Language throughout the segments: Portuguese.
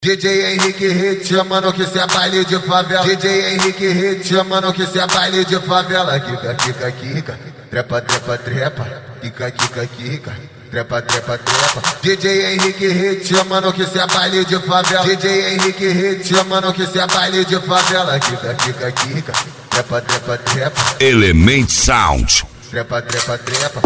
DJ Henrique Hit, mano, que cê é baile de favela. DJ Henrique Hit, mano, que cê é baile de favela. Kika, kika, kika, trepa, trepa, trepa. Kika, kika, kika, trepa, trepa, trepa. DJ Henrique Hit, mano, que cê é baile de favela. DJ Henrique Hit, mano, que cê é baile de favela. Kika, kika, kika, trepa, trepa, trepa. Element Sound. Trepa, trepa, trepa.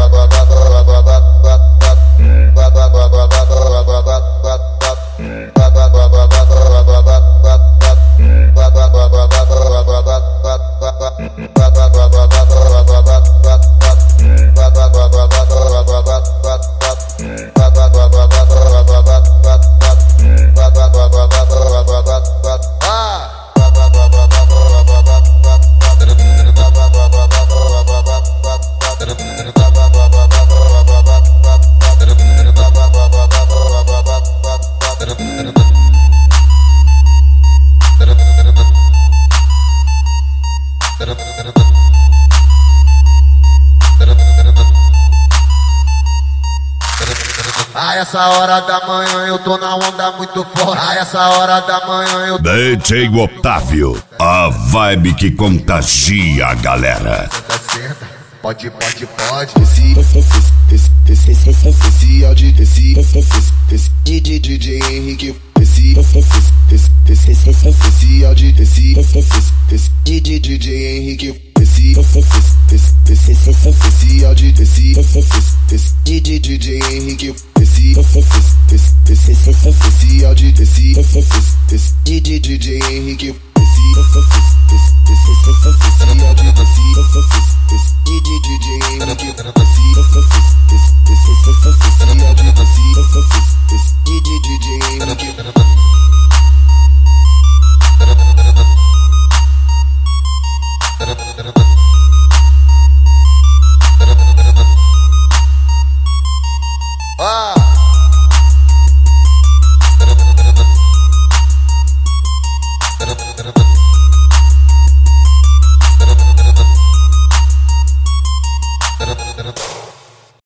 A essa hora da manhã eu tô na onda muito forte. A essa hora da manhã eu tô... DJ Otávio, a vibe que contagia a galera. Pode, pode, pode. Esse áudio, DJ Henrique. Esse áudio, DJ Henrique. Esse áudio, DJ Henrique. Esse áudio, DJ Henrique. DJ